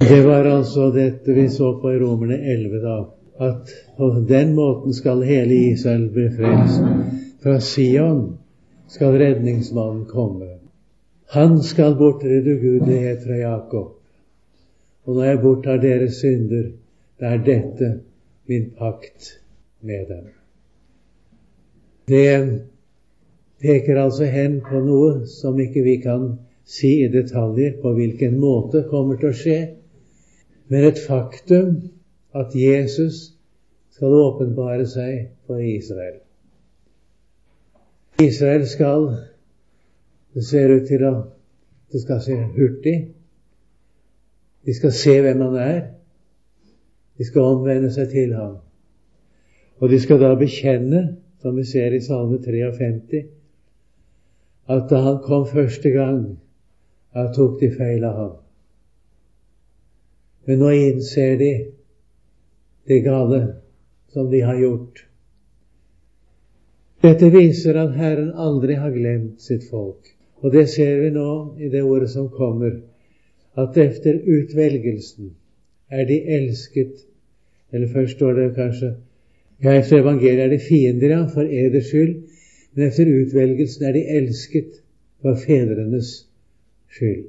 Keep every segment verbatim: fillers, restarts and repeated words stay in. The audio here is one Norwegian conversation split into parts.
Det var altså dette vi så på i Romerne elleve da, at på den måten skal hele Israel bli frelst. Fra Sion skal redningsmannen komme. Han skal bortrydde ugudelighet fra Jakob. Og når jeg borttar deres synder, da er dette min pakt med dem. Det peker altså hen på noe som ikke vi kan si i detaljer på hvilken måte kommer til å skje, men et faktum at Jesus skal åpenbare seg for Israel. Israel skal, det ser ut til at det skal skje hurtig. De skal se hvem han er. De skal omvende seg til ham. Og de skal da bekjenne, som vi ser i Salme femtitre, at da han kom første gang, da tok de feil av ham. Men nå innser de det gale som de har gjort. Dette viser at Herren aldri har glemt sitt folk. Og det ser vi nå i det ordet som kommer, at efter utvelgelsen er de elsket, eller først står det kanskje, ja, efter evangeliet er de fiender, ja, for eders skyld, men efter utvelgelsen er de elsket for fedrenes skyld.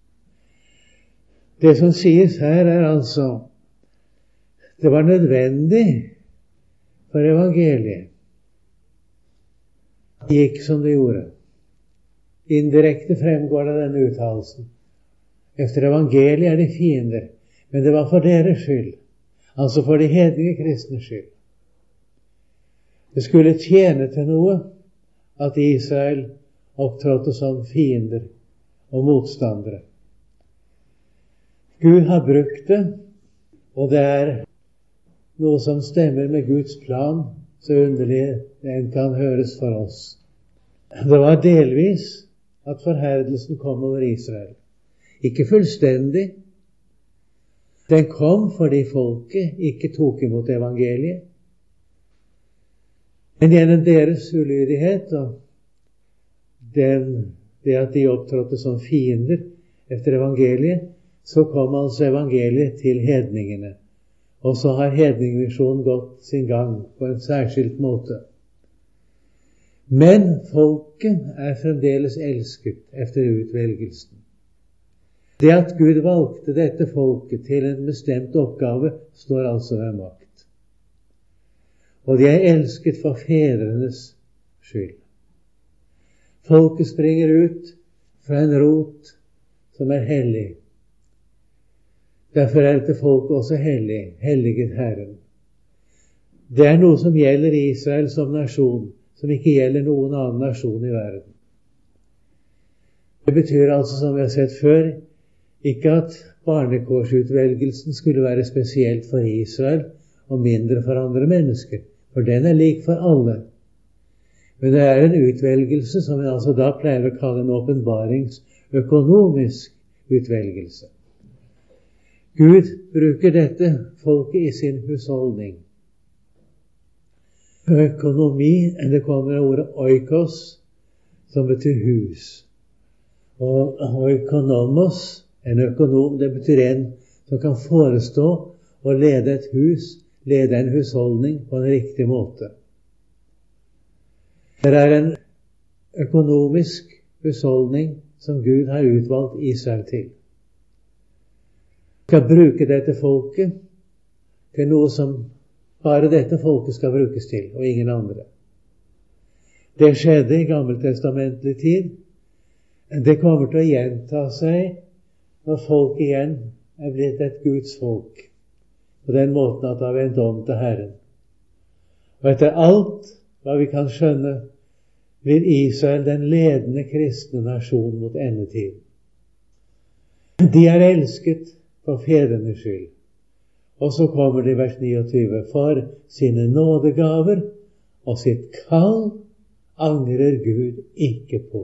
Det som sies her er altså, det var nødvendig for evangeliet. Det gikk som det gjorde. Indirekte fremgår det denne uttalelsen. Efter evangeliet er de fiender, men det var for deres skyld, altså for de hedninge kristne skyld. Det skulle tjene til noe at Israel opptrådte som fiender og motstandere. Gud har brukt det, og det er noe som stemmer med Guds plan, så underlig den kan høres for oss. Det var delvis at forherdelsen kom over Israel. Ikke fullstendig. Den kom fordi folket ikke tok imot evangeliet. Men gjennom deres ulydighet og den, det at de opptrådte som fiender efter evangeliet, så kom altså evangeliet til hedningene. Og så har hedningmisjonen gått sin gang på en særskilt måte. Men folket er fremdeles elsket efter utvelgelsen. Det at Gud valgte dette folket til en bestemt oppgave, står altså ved makt. Og de er elsket for fedrenes skyld. Folket springer ut fra en rot som er hellig. Derfor er dette folket også hellig, helliget Herren. Det er noe som gjelder Israel som nasjon, som ikke gjelder noen annen nasjon i verden. Det betyr altså, som vi har sett før, ikke at barnekårsutvelgelsen skulle være spesielt for Israel og mindre for andre mennesker, for den er lik for alle. Men det er en utvelgelse som vi altså da pleier å kalle en åpenbaringsøkonomisk utvelgelse. Gud bruker dette folket i sin husholdning. Økonomi, det kommer av ordet oikos, som betyr hus. Og oikonomos, en økonom, det betyr en som kan forestå og lede et hus, lede en husholdning på en riktig måte. Det er en økonomisk husholdning som Gud har utvalgt Israel til. Skal bruke dette folket til noe som bare dette folket skal brukes til, og ingen andre. Det skjedde i gammeltestamentlig tid. Det kommer til å gjenta seg når folk igjen er blitt et Guds folk, på den måten at det har vendt om til Herren. Og etter alt hva vi kan skjønne, blir Israel den ledende kristne nasjon mot endetid. De er elsket for fedrenes skyld. Og så kommer det i vers niogtyve. For sine nådegaver og sitt kall angrer Gud ikke på.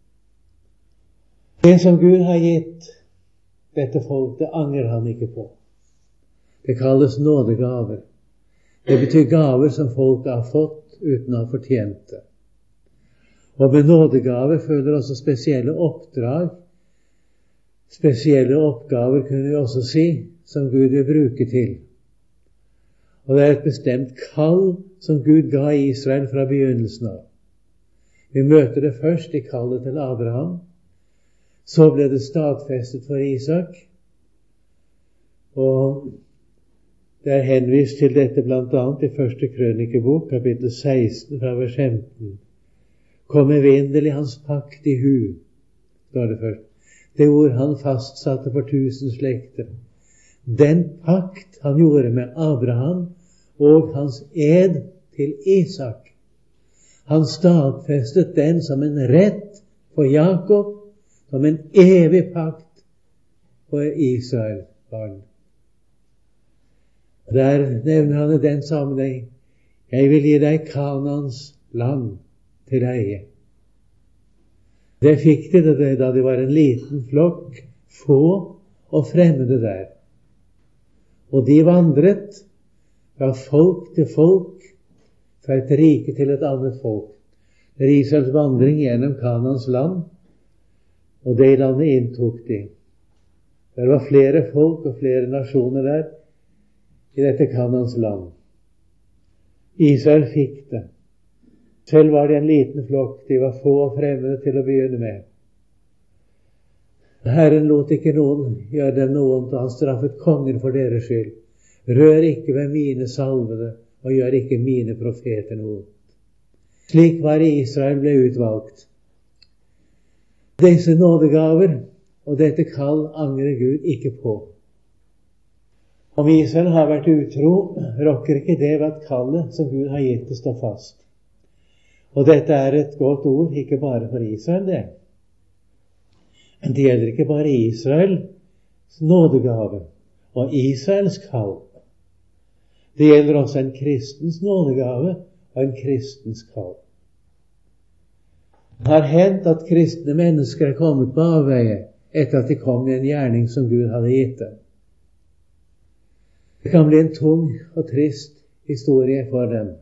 Det som Gud har gitt dette folk, det angrer han ikke på. Det kalles nådegaver. Det betyr gaver som folk har fått uten å ha fortjent det. Og med nådegaver følger også spesielle oppdrag spesielle oppgaver, kunne vi også si, som Gud vil bruke til. Og det er et bestemt kall som Gud ga Israel fra begynnelsen av. Vi møter det først i kallet til Abraham. Så ble det stadfestet for Isak. Og det er henvist til dette blant annet i første krønikebok, kapittel seksten, fra vers femten. Kom evinnelig hans pakt i hu, står det først. Det ord han fastsatte for tusen slekter. Den pakt han gjorde med Abraham og hans ed til Isak. Han stadfestet den som en rett for Jakob, som en evig pakt for Israel barn. Der nevner han i den sammenheng: jeg vil gi deg Kanans land til eie. Det fikk de det da de var en liten flokk, få og fremmede der. Og de vandret fra folk til folk, fra et rike til et annet folk. Det er Israels vandring gjennom Kanans land, og det landet inntok de. Det var flere folk og flere nasjoner der i dette Kanans land. Israel fikk det. Selv var det en liten flokk, de var få og fremmede til å begynne med. Herren lot ikke noen gjøre dem noe ondt, og han straffet kongen for deres skyld. Rør ikke ved mine salvede, og gjør ikke mine profeter noe ondt. Slik var Israel ble utvalgt. Disse nådegaver og dette kall angrer Gud ikke på. Om Israel har vært utro, rokker ikke det ved at kallet som Gud har gitt det står fast. Og dette er et godt ord, ikke bare for Israel det. Men det gjelder ikke bare Israels nådegave og Israels kall. Det gjelder også en kristens nådegave og en kristens kall. Det har hendt at kristne mennesker er kommet på avveie etter at de kom i en gjerning som Gud hadde gitt dem. Det kan bli en tung og trist historie for dem.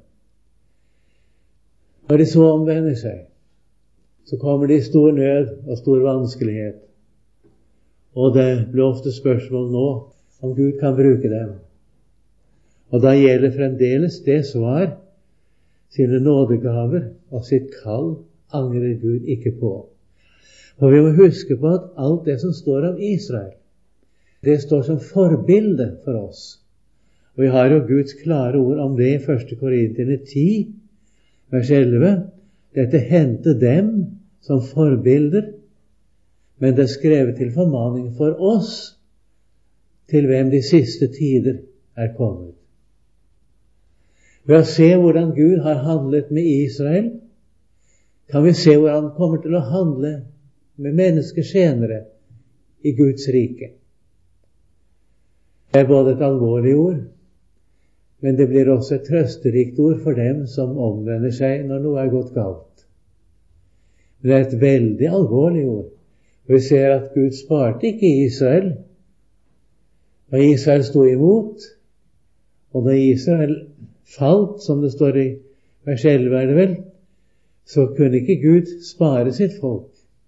Når de så omvender seg, så kommer de i stor nød og stor vanskelighet. Og det blir ofte spørsmål nå om Gud kan bruke dem. Og da gjelder fremdeles det svar: sine nådegaver og sitt kall angrer Gud ikke på. Og vi må huske på at alt det som står om Israel, det står som forbilde for oss. Og vi har jo Guds klare ord om det i første Korinterne ti, vers elleve. Dette hendte dem som forbilder, men det er skrevet til formaning for oss, til hvem de siste tider er kommet. Ved å se hvordan Gud har handlet med Israel, kan vi se hvordan han kommer til å handle med mennesker senere i Guds rike. Det er både et alvorlig ord, men det blir også et trøsterikt ord for dem som omvender seg når noe er gått galt. Men det er et veldig alvorlig ord. Og vi ser at Gud sparte ikke Israel. Og Israel stod imot. Og da Israel falt, som det står i vers elleve, er det vel, så kunne ikke Gud spare sitt folk.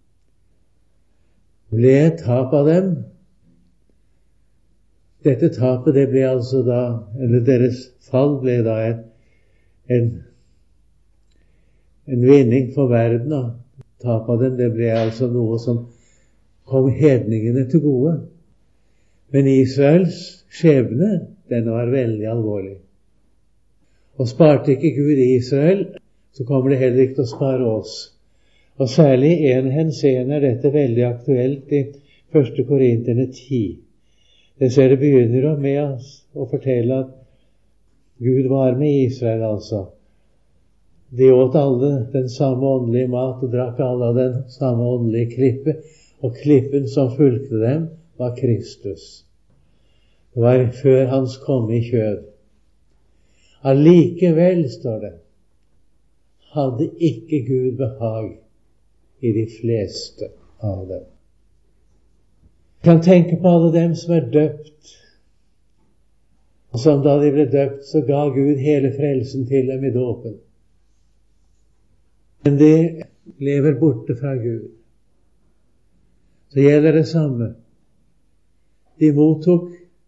Det ble et tap av dem. Dette tapet, det ble altså da, eller deres fall ble da en, en, en vinning for verden, og tapet av dem, det ble altså noe som kom hedningene til gode. Men Israels skjebne, den var veldig alvorlig. Og sparte ikke Gud Israel, så kommer det heller ikke til å spare oss. Og særlig i en henseende er dette veldig aktuelt i første Korinterne ti. Det ser det begynner med å fortelle at Gud var med Israel, altså. De åt alle den samme åndelige mat og drakk alle av den samme åndelige klippe, og klippen som fulgte dem var Kristus. Det var før hans komme i kjød. Allikevel, står det, hadde ikke Gud behag i de fleste av dem. Vi kan tenke på alle dem som er døpt, og som da de ble døpt, så ga Gud hele frelsen til dem i dåpen. Men de lever borte fra Gud. Så gjelder det samme de mottok,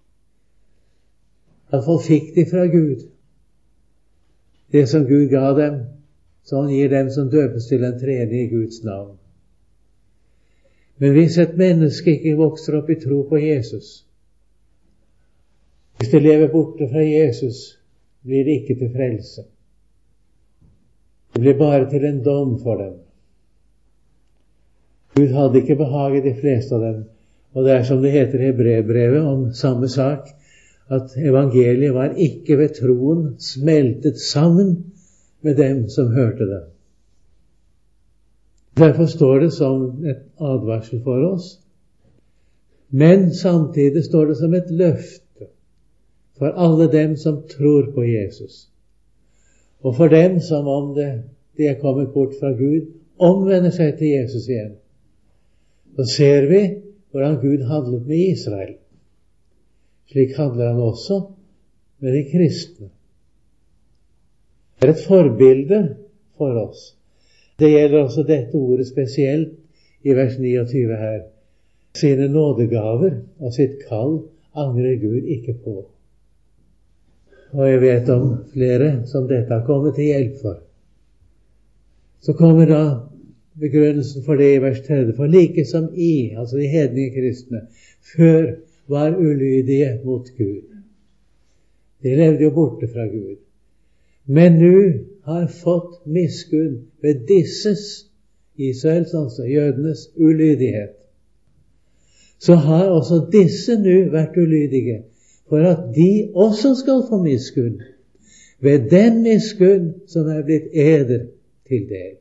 i hvert fall fikk de fra Gud, det som Gud ga dem, så han gir dem som døpes til den tredje i Guds navn. Men hvis et menneske ikke vokser opp i tro på Jesus, hvis det lever borte fra Jesus, blir det ikke til frelse. Det blir bare til en dom for dem. Gud hadde ikke behag i de fleste av dem, og det er som det heter i Hebreerbrevet om samme sak, at evangeliet var ikke ved troen smeltet sammen med dem som hørte det. Derfor står det som et advarsel for oss, men samtidig står det som et løfte for alle dem som tror på Jesus. Og for dem som om det, de er kommet bort fra Gud, omvender seg til Jesus igjen. Så ser vi hvordan Gud handlet med Israel. Slik handler han også med de kristne. Det er et forbilde for oss. Det gjelder også dette ordet spesielt i vers niogtyve her. Sine nådegaver og sitt kall angrer Gud ikke på. Og jeg vet om flere som dette har kommet til hjelp for. Så kommer da begrunnelsen for det i vers tretti. For like som I, altså de hedninge kristne, før var ulydige mot Gud. De levde jo borte fra Gud. Men nå har fått miskunn ved disses, Israels, altså jødenes, ulydighet. Så har også disse nå vært ulydige, for at de også skal få miskunn, ved den miskunn som er blitt eder til del.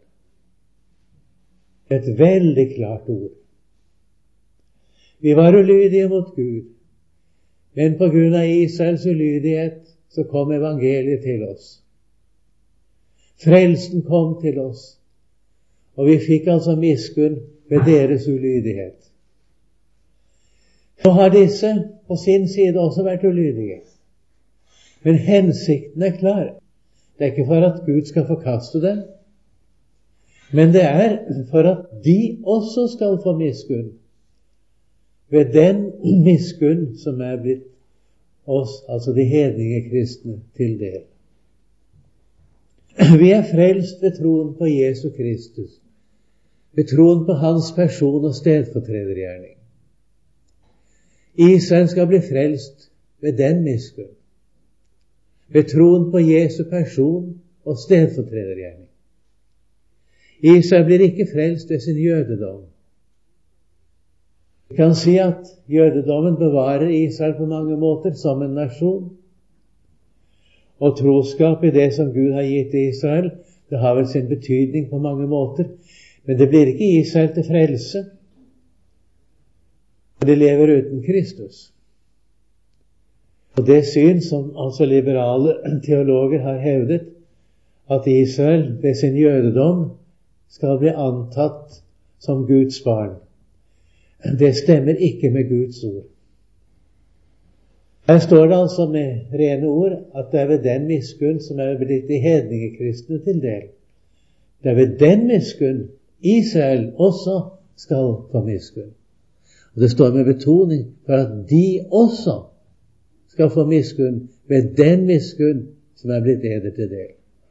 Et veldig klart ord. Vi var ulydige mot Gud, men på grunn av Israels ulydighet så kom evangeliet til oss. Frelsen kom til oss, og vi fikk altså miskunn ved deres ulydighet. Så har disse på sin side også vært ulydige. Men hensikten er klar. Det er ikke for at Gud skal forkaste dem, men det er for at de også skal få miskunn ved den miskunn som er blitt oss, altså de hedninge kristne, til del. Vi er frelst ved troen på Jesu Kristus, ved troen på hans person og stedfortredergjerning. Israel skal bli frelst ved den miskunn, ved troen på Jesu person og stedfortredergjerning. Israel blir ikke frelst ved sin jødedom. Vi kan si at jødedommen bevarer Israel på mange måter som en nasjon. Og troskap i det som Gud har gitt Israel, det har vel sin betydning på mange måter. Men det blir ikke Israel til frelse. De lever uten Kristus. Og det syn som altså liberale teologer har hevdet, at Israel ved sin jødedom skal bli antatt som Guds barn, det stemmer ikke med Guds ord. Her står det altså med rene ord at det er ved den miskunn som er blitt de hedningekristne til del. Det er ved den miskunn Israel også skal få miskunn. Og det står med betoning for at de også skal få miskunn ved den miskunn som er blitt eder til del.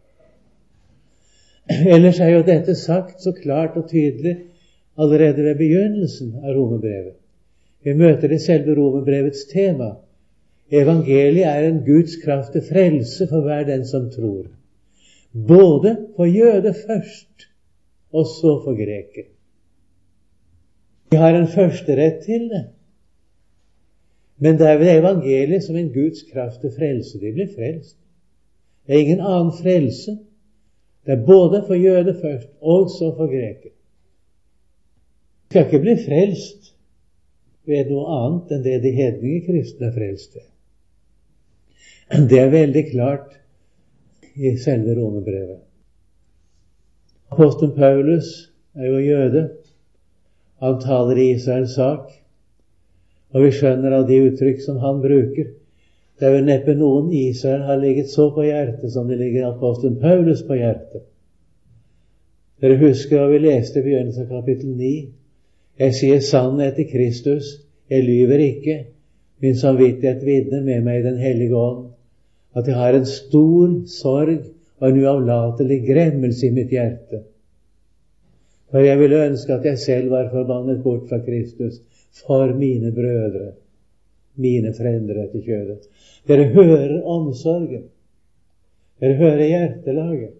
Ellers er jo dette sagt så klart og tydelig allerede ved begynnelsen av romerbrevet. Vi møter det selve romerbrevets tema. Evangeliet er en Guds kraft til frelse for hver den som tror. Både for jøde først, og så for greker. Vi har en førsterett til det. Men det er ved evangeliet som en Guds kraft til frelse. De blir frelst. Det er ingen annen frelse. Det er både for jøde først, og så for greker. Vi skal ikke bli frelst ved noe annet enn det de hedninge kristne er frelst ved. Det er veldig klart i selve romerbrevet. Apostelen Paulus er jo jøde. Han taler i Israels sak, og vi skjønner av de uttrykk som han bruker. Det er jo neppe noen Israel har ligget så på hjertet som det ligger apostelen Paulus på hjertet. Dere husker hva vi leste i begynnelsen av kapittel ni. Jeg sier sannhet i Kristus, jeg lyver ikke, Min samvittighet vitner med meg i Den hellige ånd at jeg har en stor sorg og en uavlatelig gremmelse i mitt hjerte. For jeg ville ønske at jeg selv var forbannet bort fra Kristus for mine brødre, mine frender etter kjødet. Dere hører omsorgen. Dere hører hjertelaget.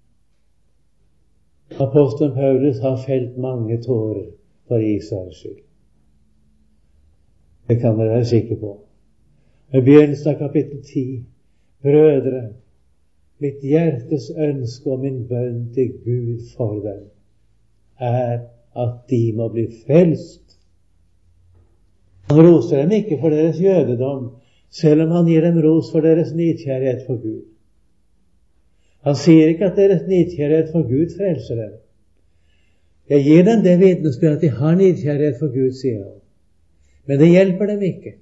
Apostelen Paulus har felt mange tårer for Israels skyld. Det kan dere være sikre på. I begynnelsen av kapittel ti. Brødre, mitt hjertes ønske og min bønn til Gud for dem er at de må bli frelst. Han roser dem ikke for deres jødedom, selv om han gir dem ros for deres nidkjærlighet for Gud. Han sier ikke at deres nidkjærlighet for Gud frelser dem. Jeg gir dem det vitnesbyrd at de har nidkjærlighet for Gud, sier han. Men det hjelper dem ikke.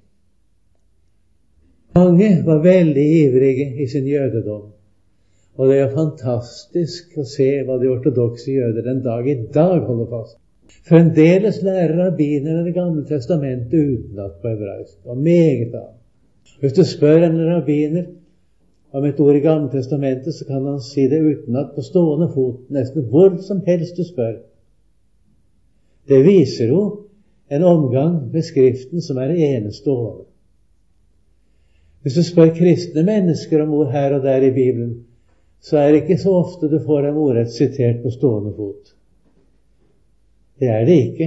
Mange var veldig ivrige i sin jødedom. Og det er fantastisk å se hva de ortodokse jøder den dag i dag holder fast. Fremdeles lærer rabbinerne Det gamle testamentet utenat på hebraisk, og meget av. Hvis du spør en rabbiner om et ord i Gamle testamentet, så kan han si det utenat på stående fot, nesten hvor som helst du spør. Det viser jo en omgang med Skriften som er enestående. Hvis du spør kristne mennesker om ord her og der i Bibelen, så er det ikke så ofte du får dem ordrett sitert på stående fot. Det er det ikke.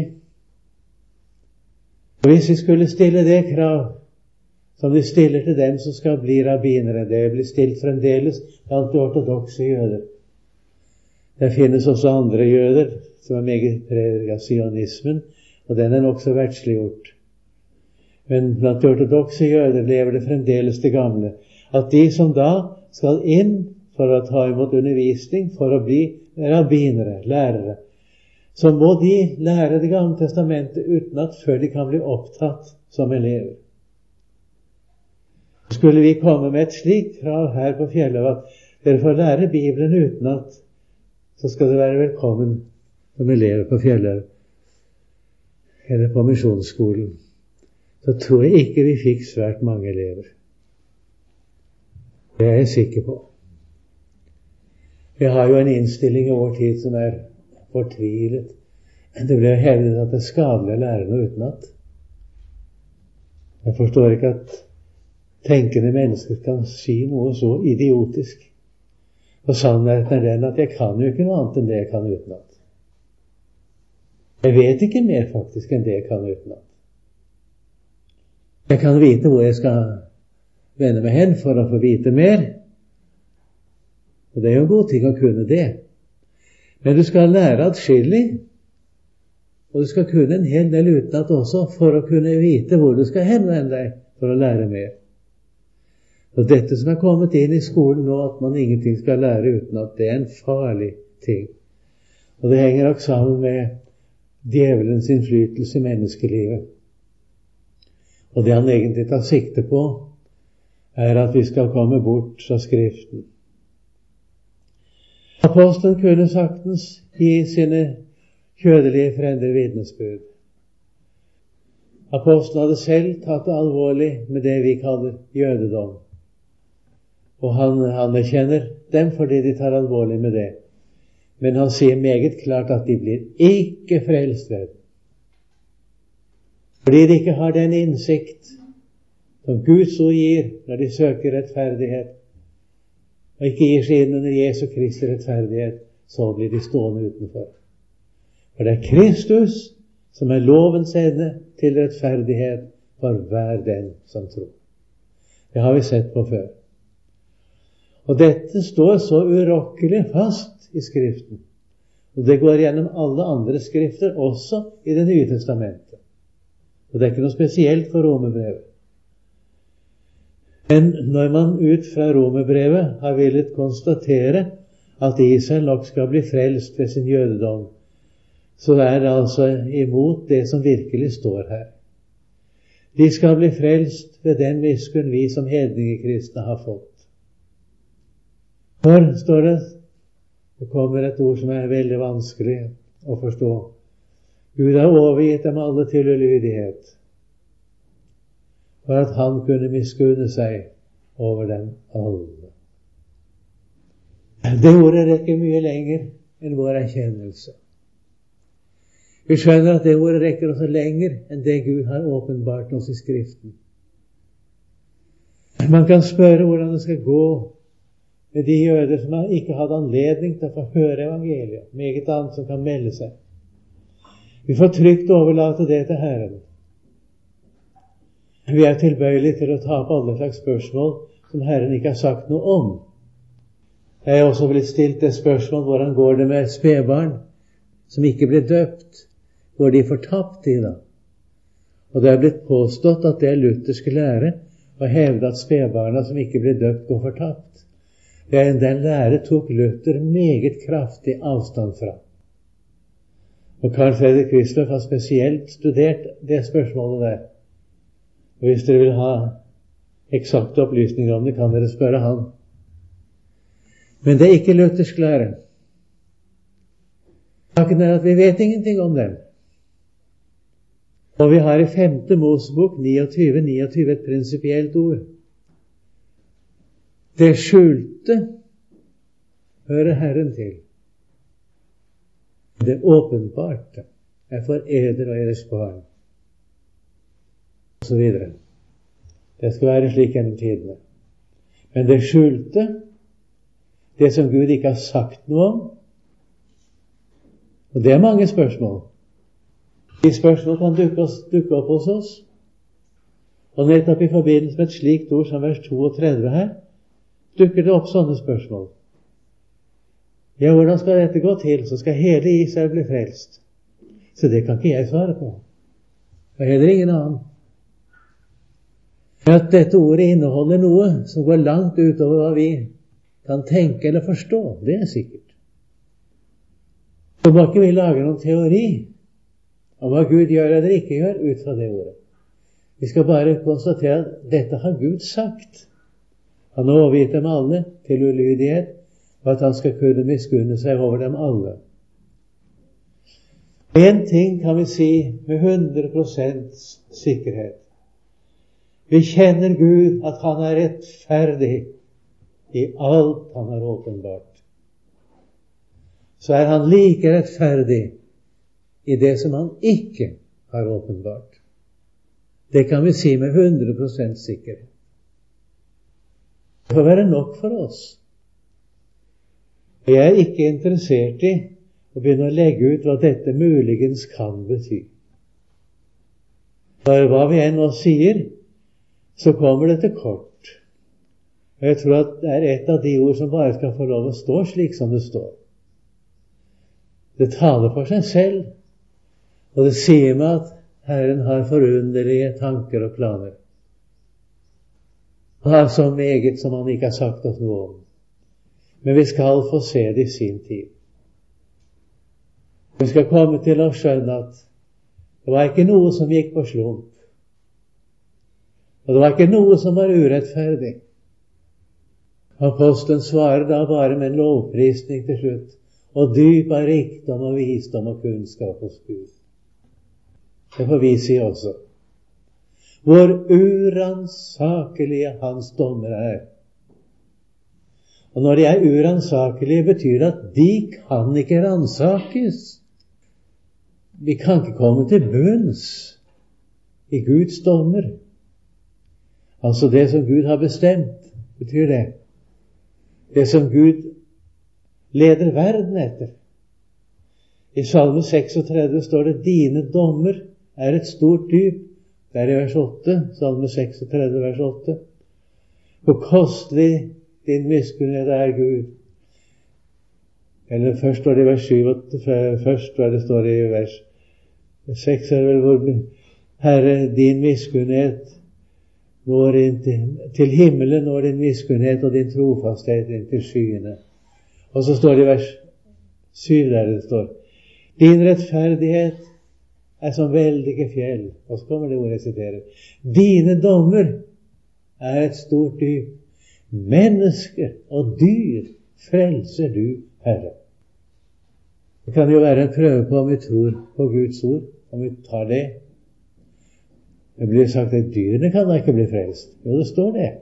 Og hvis vi skulle stille det krav som de stiller til dem som skal bli rabbinere, det blir stilt fremdeles blant de ortodokse jøder. Det finnes også andre jøder som er meget preget av sionismen, og den er nok så verdsliggjort. Men blant de ortodokse jøder lever det fremdeles det gamle, at de som da skal inn for å ta imot undervisning, for å bli rabbinere, lærere, så må de lære Det gamle testamentet utenat før de kan bli opptatt som elever. Skulle vi komme med et slikt krav her på fjellet at dere får lære Bibelen utenat, så skal dere være velkommen som elever på fjellet eller på misjonsskolen. Så tror jeg ikke vi fikk svært mange elever. Det er jeg sikker på. Vi har jo en innstilling i vår tid som er fortvilet. Det ble hevdet at det er skadelig å lære noe utenat. Jeg forstår ikke at tenkende mennesker kan si noe så idiotisk. Og sannheten er den at jeg kan jo ikke noe annet enn det jeg kan utenat. Jeg vet ikke mer faktisk enn det jeg kan utenat. Jeg kan vite hvor jeg skal vende meg hen for å få vite mer. Og det er jo en god ting å kunne det. Men du skal lære atskillig, og du skal kunne en hel del utenat også for å kunne vite hvor du skal henvende deg for å lære mer. Og dette som er kommet inn i skolen nå, at man ingenting skal lære utenat, det er en farlig ting. Og det henger nok sammen med djevelens innflytelse i menneskelivet. Og det han egentlig tar sikte på, er at vi skal komme bort fra Skriften. Apostelen kunne saktens gi sine kjødelige frender vitnesbyrd. Apostelen hadde selv tatt det alvorlig med det vi kaller jødedom. Og han anerkjenner dem fordi de tar alvorlig med det. Men han sier meget klart at de blir ikke frelst ved den. Fordi de ikke har den innsikt som Guds ord gir når de søker rettferdighet, og ikke gir seg inn under Jesu Kristi rettferdighet, så blir de stående utenfor. For det er Kristus som er lovens ende til rettferdighet for hver den som tror. Det har vi sett på før. Og dette står så urokkelig fast i Skriften. Og det går gjennom alle andre skrifter, også i Det nye testamentet. Og det er ikke noe spesielt for Romerbrevet. Men når man ut fra Romerbrevet har villet konstatere at Israel nok skal bli frelst ved sin jødedom, så er det altså imot det som virkelig står her. De skal bli frelst ved den miskunn vi som hedningekristne har fått. For, står det, det kommer et ord som er veldig vanskelig å forstå. Gud har overgitt dem alle til ulydighet. var at han kunne miskunne seg over dem alle. Det ordet rekker mye lenger enn vår erkjennelse. Vi skjønner at det ordet rekker også lenger enn det Gud har åpenbart oss i Skriften. Man kan spørre hvordan det skal gå med de jøder som ikke hadde anledning til å få høre evangeliet, meget annet som kan melde seg. Vi får trygt overlate det til Herren. Vi er tilbøyelige til å ta opp alle slags spørsmål som Herren ikke har sagt noe om. Jeg er også blitt stilt det spørsmål, hvordan går det med spedbarn som ikke blir døpt? Går de fortapt i da? Og det er blitt påstått at det er lutherske lære å hevde at spedbarna som ikke blir døpt går fortapt. Det er den lære tok Luther meget kraftig avstand fra. Og Carl Fredrik Wisløff har spesielt studert det spørsmålet der. Og hvis dere vil ha eksakte opplysninger om det, kan dere spørre han. Men det er ikke luthersk lære. Saken er at vi vet ingenting om dem. Og vi har i femte Mosebok niogtyve niogtyve et prinsipielt ord. Det skjulte hører Herren til. Det åpenbarte er for eder og eders barn. Og så videre. Det skal være slik gjennom tidene. Men det skjulte, det som Gud ikke har sagt noe om, og det er mange spørsmål. De spørsmål kan dukke, oss, dukke opp hos oss. Og nettopp i forbindelse med et slikt ord som vers trettito her, dukker det opp sånne spørsmål. Ja, hvordan skal dette gå til? Så skal hele Israel bli frelst. Så det kan ikke jeg svare på. Og heller ingen annen. At dette ordet inneholder noe som går langt utover hva vi kan tenke eller forstå, det er sikkert. Så må ikke vi lage noen teori om hva Gud gjør eller ikke gjør ut fra det ordet. Vi skal bare konstatere at dette har Gud sagt. Han har overgitt dem alle til ulydighet, og at han skal kunne miskunne seg over dem alle. En ting kan vi si med hundre prosent sikkerhet. Vi kjenner Gud at han er rettferdig i alt han har åpenbart. Så er han like rettferdig i det som han ikke har åpenbart. Det kan vi si med hundre prosent sikkerhet. Det får være nok for oss. Jeg er ikke interessert i å begynne å legge ut hva dette muligens kan bety. For hva vi enn nå sier, så kommer det til kort. Og jeg tror at det er et av de ord som bare skal få lov å stå slik som det står. Det taler for seg selv, og det sier meg at Herren har forunderlige tanker og planer. Han har så meget som han ikke har sagt oss noe om. Men vi skal få se det i sin tid. Vi skal komme til å skjønne at det var ikke noe som gikk på slump. Og det var ikke noe som var urettferdig. Apostelen svarer da bare med en lovprisning til slutt, og dyp av rikdom og visdom og kunnskap hos Gud. Det får vi si også. Hvor uransakelige hans dommer er. Og når de er uransakelige, betyr det at de kan ikke ransakes. Vi kan ikke komme til bunns i Guds dommer. Altså det som Gud har bestemt, betyr det. Det som Gud leder verden etter. I Salme tretiseks står det, dine dommer er et stort dyp. Det er i vers åtte, Salme tretiseks, vers åtte. Hvor kostelig din miskunnhet er, Gud. Eller først står det i vers syv, først hva det står i vers seks, er vel hvor Herre, din miskunnhet når inn til, til himmelen, når din miskunnhet og din trofasthet inn til skyene. Og så står det i vers syv der det står, din rettferdighet er som veldige fjell. Og så kommer det ordet jeg siterer. Dine dommer er et stort dyp. Mennesker og dyr frelser du, Herre. Det kan jo være en prøve på om vi tror på Guds ord, om vi tar det. Det blir sagt at dyrene kan da ikke bli frelst. Jo, det står det.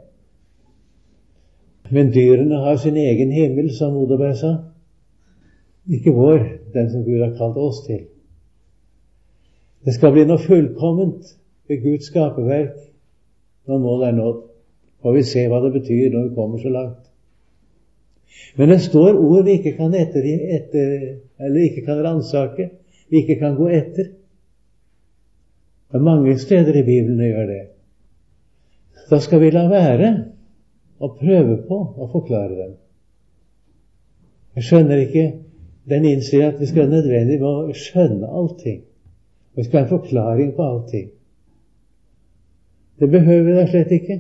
Men dyrene har sin egen himmel, som Odeberg sa. Ikke vår, den som Gud har kalt oss til. Det skal bli noe fullkomment ved Guds skaperverk når målet er nådd. Og vi ser hva det betyr når vi kommer så langt. Men det står ord vi ikke kan etter, etter eller ikke kan ransake, vi ikke kan gå etter. Det er mange steder i Bibelen det gjør det. Da skal vi la være og prøve på å forklare dem. Jeg skjønner ikke den innstillingen at vi skal nødvendig med å skjønne allting. Og vi skal ha en forklaring på allting. Det behøver vi da slett ikke.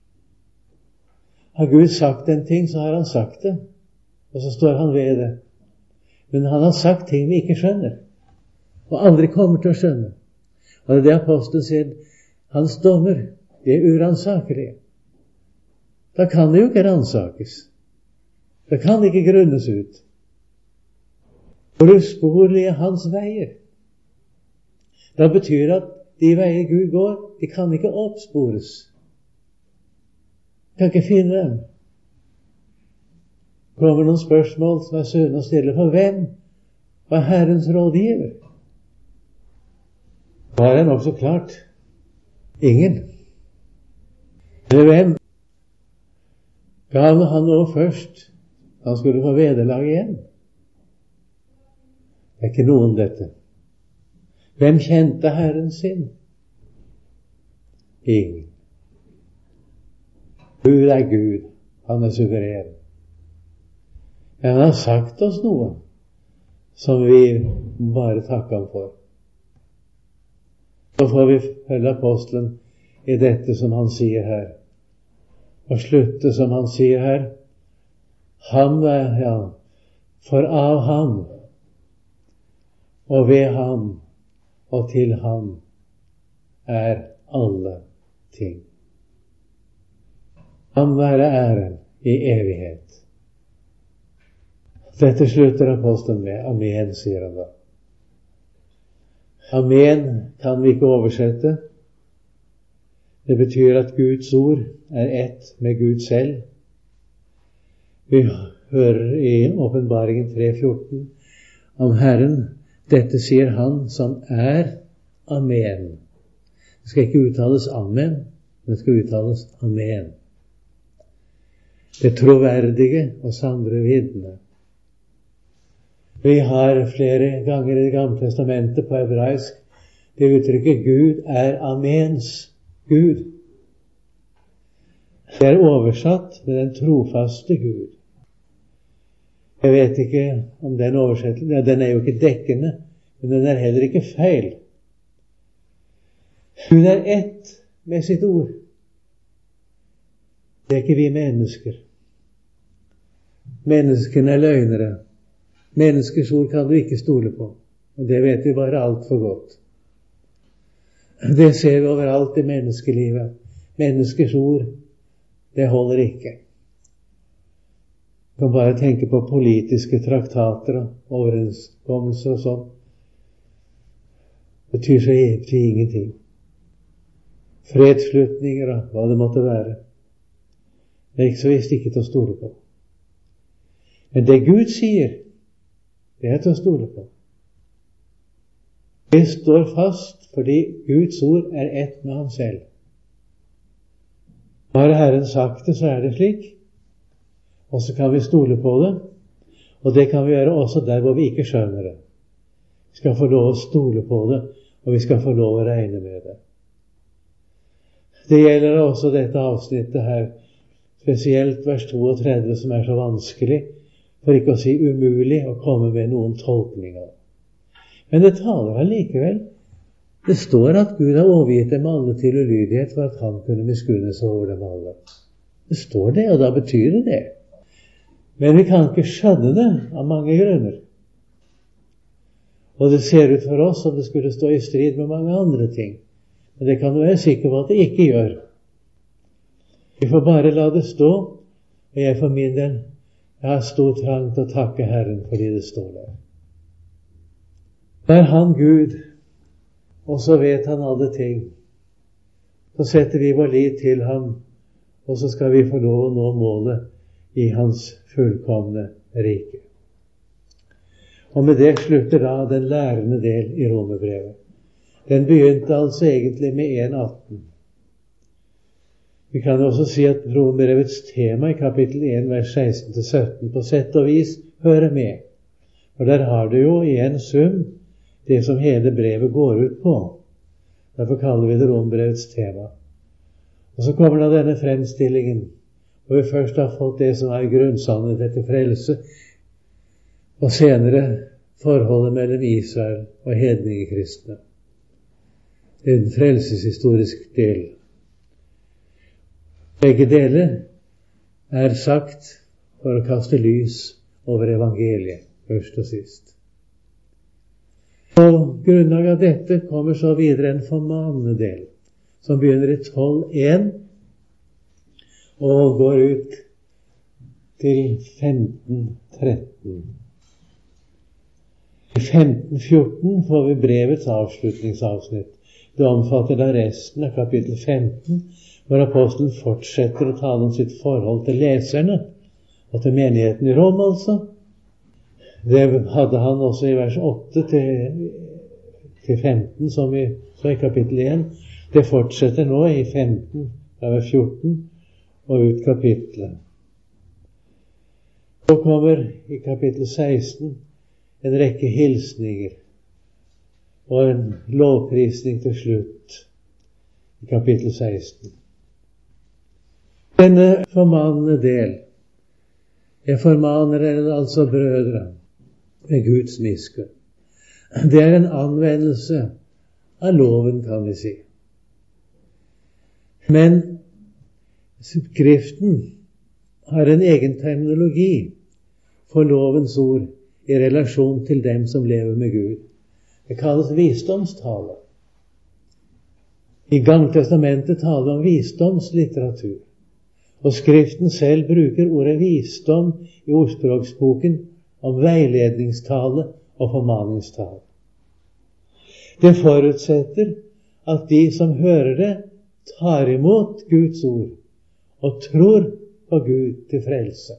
Har Gud sagt en ting, så har han sagt det. Og så står han ved det. Men han har sagt ting vi ikke skjønner. Og aldri kommer til å skjønne. Og det er det apostelen sier. Hans dommer, det er uransakelige. Da kan det jo ikke ransakes. Det kan ikke grunnes ut. For usporlige hans veier. Det betyr at de veier Gud går, de kan ikke oppspores. De kan ikke finne dem. Det kommer noen spørsmål som er sunne å stille. For hvem var Herrens rådgiver? Var det nok så klart? Ingen. Eller hvem gav han nå først? Han skulle få vederlag igjen. Det er ikke noen dette. Hvem kjente Herren sin? Ingen. Gud er Gud. Han er suveren. Men han har sagt oss noe som vi bare takker ham for. Så får vi følge apostelen i dette som han sier her. Og slutte som han sier her. Ham er, ja, for av ham og ved ham og til ham er alle ting. Ham være æren i evighet. Dette slutter apostelen med. Amen, sier han da. Amen kan vi ikke oversette. Det betyr at Guds ord er ett med Gud selv. Vi hører i Åpenbaringen tre fjorten om Herren. Dette sier han som er Amen. Det skal ikke uttales Amen, men det skal uttales Amen. Det troverdige og sanne vitne. Vi har flere ganger i Det gamle testamentet på hebraisk det uttrykket Gud er Amens Gud. Det er oversatt med den trofaste Gud. Jeg vet ikke om den oversettelsen, ja, den er jo ikke dekkende, men den er heller ikke feil. Gud er ett med sitt ord. Det er ikke vi mennesker. Menneskene er løgnere. Menneskers ord kan du ikke stole på, og det vet vi bare alt for godt. Det ser vi overalt i menneskelivet. Menneskers ord, det holder ikke. Du kan bare tenke på politiske traktater og overenskommelser og sånn. Det betyr så evig ingenting. Fredsslutninger og hva det måtte være. Det er ikke så visst ikke til å stole på. Men det Gud sier, det er til å stole på. Det står fast fordi Guds ord er ett med ham selv. Har Herren sagt det, så er det slik. Og så kan vi stole på det, og det kan vi gjøre også der hvor vi ikke skjønner det. Vi skal få lov å stole på det, og vi skal få lov å regne med det. Det gjelder også dette avsnittet her, spesielt vers trettito, som er så vanskelig, for ikke å si umulig, å komme med noen tolkninger. Men det taler allikevel. Det står at Gud har overgitt dem alle til ulydighet for at han kunne miskunne seg over dem alle. Det står det, og da betyr det det. Men vi kan ikke skjønne det av mange grunner. Og det ser ut for oss som det skulle stå i strid med mange andre ting. Men det kan du være sikker på at det ikke gjør. Vi får bare la det stå, og jeg for min del, jeg har stor trang til å takke Herren fordi det står der. Da er han Gud, og så vet han alle ting. så setter vi vår lit til ham, og så skal vi få lov å nå målet i hans fullkomne rike. Og med det slutter da den lærende del i Romerbrevet. Den begynte altså egentlig med en atten. Vi kan også si at Romerbrevets tema i kapittel en, vers seksten til sytten på sett og vis hører med. For der har det jo i en sum det som hele brevet går ut på. Derfor kaller vi det Romerbrevets tema. Og så kommer da denne fremstillingen, hvor vi først har fått det som er grunnsannhet etter frelse, og senere forholdet mellom Israel og hedningekristne. Det er en frelseshistorisk del. Begge deler er sagt for å kaste lys over evangeliet, først og sist. På grunnlag av dette kommer så videre en formanende del, som begynner i tolv én og går ut til femten tretten. I femten fjorten får vi brevets avslutningsavsnitt. Det omfatter da resten av kapittel femten, hvor apostelen fortsetter å tale om sitt forhold til leserne, og til menigheten i Rom altså. Det hadde han også i vers åtte til femten, som vi så i kapittel én. Det fortsetter nå i femten, fra vers fjorten, og ut kapittelet. Så kommer i kapittel seksten en rekke hilsninger, og en lovprisning til slutt i kapittel seksten. Denne formanende del, jeg formaner dere altså brødre, med Guds miskunn. Det er en anvendelse av loven, kan vi si. Men Skriften har en egen terminologi for lovens ord i relasjon til dem som lever med Gud. Det kalles visdomstale. I Gammeltestamentet taler om visdomslitteratur. Og Skriften selv bruker ordet visdom i ordspråksboken om veiledningstale og formaningstale. Det forutsetter at de som hører det, tar imot Guds ord og tror på Gud til frelse.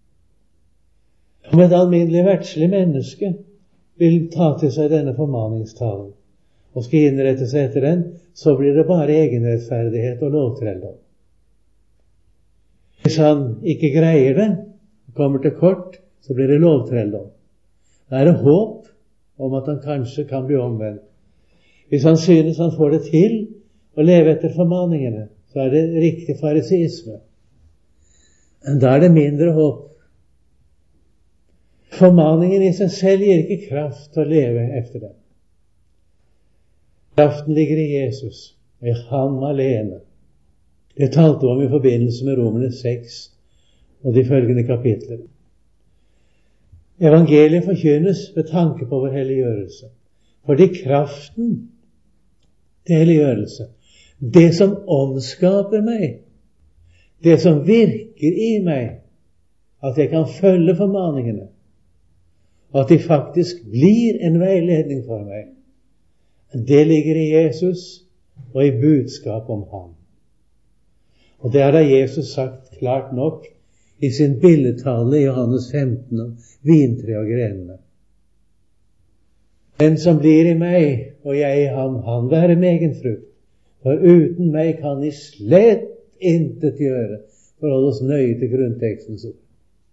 Om et alminnelig verdslig menneske vil ta til seg denne formaningstalen og skal innrette seg etter den, så blir det bare egenrettferdighet og lovtrelldom. Hvis han ikke greier det, kommer til kort, så blir det lovtrelldom. Da er det håp om at han kanskje kan bli omvendt. Hvis han synes han får det til å leve etter formaningene, så er det riktig fariseisme. Da er det mindre håp. Formaningen i seg selv gir ikke kraft til å leve efter dem. Kraften ligger i Jesus, og i ham alene. Det talte om i forbindelse med Romerne seks og de følgende kapitler. Evangeliet forkynnes ved tanke på vår helliggjørelse. Fordi kraften til helliggjørelse, det som omskaper meg, det som virker i meg, at jeg kan følge formaningene, at de faktisk blir en veiledning for meg, det ligger i Jesus og i budskap om ham. Og det har da Jesus sagt klart nok i sin billedtale i Johannes femten om vintre og grenene. Den som blir i meg, og jeg i ham, han være med egen frukt. For uten meg kan I slett intet gjøre, for å holde oss nøye til grunntekstens ord.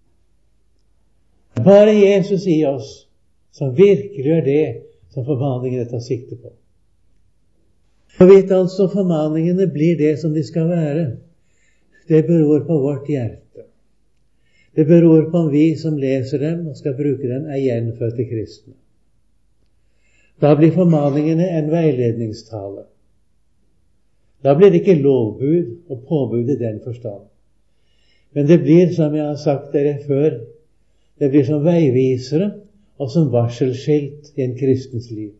Bare Jesus i oss som virkelig gjør det som formaningene tar sikte på. Hvorvidt altså formaningene blir det som de skal være, det beror på vårt hjerte. Det beror på om vi som leser dem og skal bruke dem, er gjenfødte kristne. Da blir formaningene en veiledningstale. Da blir det ikke lovbud og påbud i den forstand. Men det blir, som jeg har sagt dere før, det blir som veivisere og som varselskilt i en kristens liv.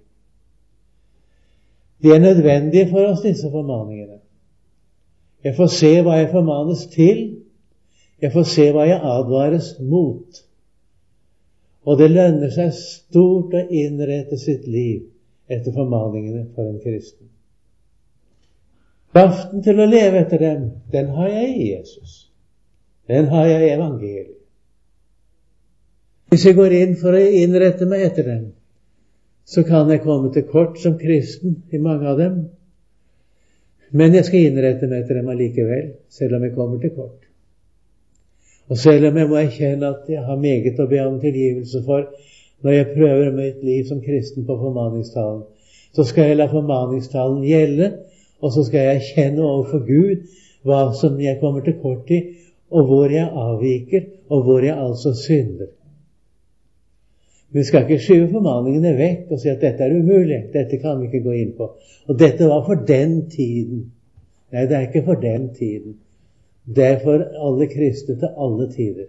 De er nødvendige for oss, disse formaningene. Jeg får se hva jeg formanes til. Jeg får se hva jeg advares mot. Og det lønner seg stort å innrette sitt liv etter formaningene for en kristen. Kraften til å leve etter dem, den har jeg i Jesus. Den har jeg i evangeliet. Hvis jeg går inn for å innrette meg etter dem, så kan jeg komme til kort som kristen i mange av dem. Men jeg skal innrette meg etter dem allikevel, selv om jeg kommer til kort. Og selv om jeg må erkjenne at jeg har meget å be om tilgivelse for når jeg prøver mitt liv som kristen på formaningstalen, så skal jeg la formaningstalen gjelde, og så skal jeg erkjenne overfor Gud hva som jeg kommer til kort i, og hvor jeg avviker, og hvor jeg altså synder. Vi skal ikke skyve formaningene vekk og si at dette er umulig, dette kan vi ikke gå inn på. Og dette var for den tiden. Nei, det er ikke for den tiden. Det er for alle kristne til alle tider.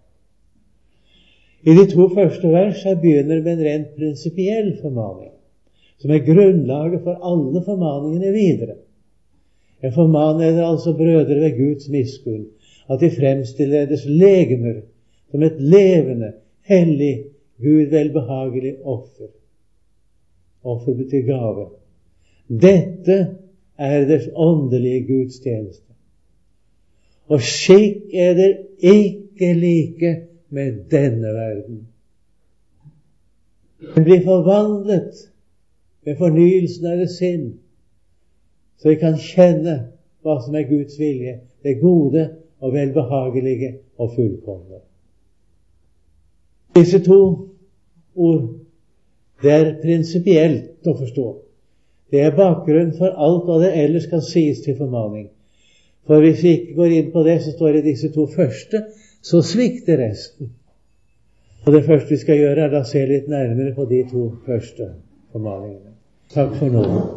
I de to første vers jeg begynner med en rent prinsipiell formaning, som er grunnlaget for alle formaningene videre. Jeg formaner dere altså, brødre, ved Guds miskunn, at de fremstiller deres legemer som et levende, hellig, Gud velbehagelig offer. Offer betyr gave. Dette er deres åndelige gudstjeneste. Og slik er det ikke like med denne verden. Den blir forvandlet ved fornyelsen av det sinn, så vi kan kjenne hva som er Guds vilje, det gode og velbehagelige og fullkomne. Disse to ord, det er prinsipielt å forstå. Det er bakgrunn for alt hva det ellers kan sies til formaning. For hvis vi ikke går inn på det, så står det disse to første, så svikter resten. Og det første vi skal gjøre, er da se litt nærmere på de to første formaningene. Takk for nå.